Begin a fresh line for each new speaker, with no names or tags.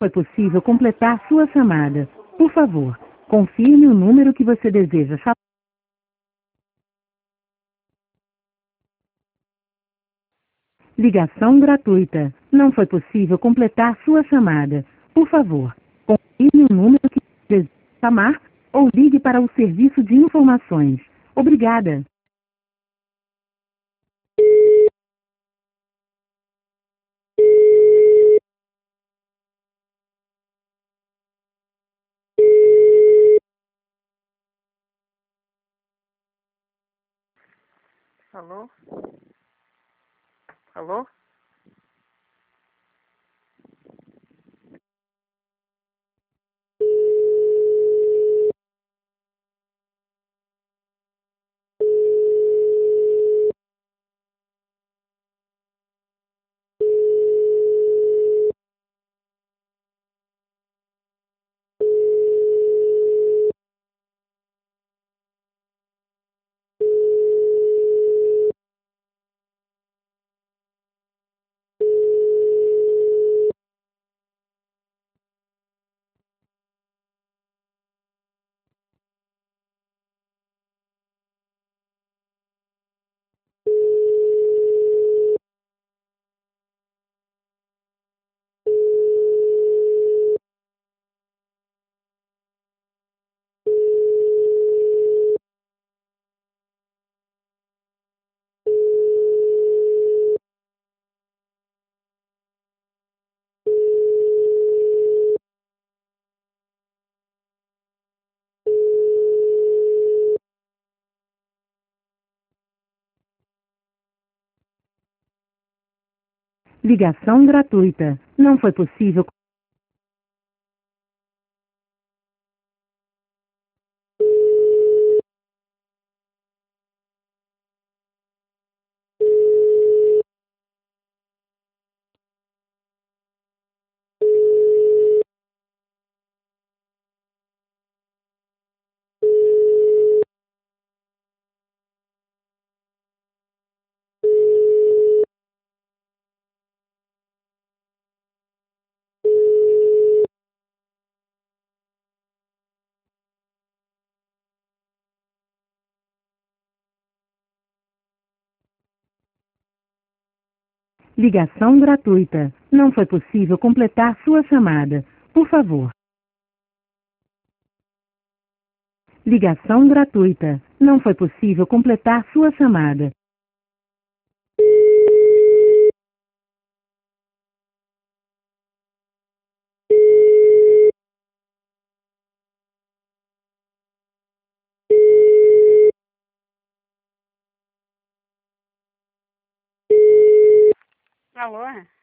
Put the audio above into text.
Foi possível completar sua chamada. Por favor, confirme o número que você deseja chamar. Ligação gratuita. Não foi possível completar sua chamada. Por favor, confirme o número que deseja chamar ou ligue para o serviço de informações. Obrigada.
Alô? Alô?
Ligação gratuita. Não foi possível. Ligação gratuita. Não foi possível completar sua chamada. Por favor. Ligação gratuita. Não foi possível completar sua chamada.
Alô?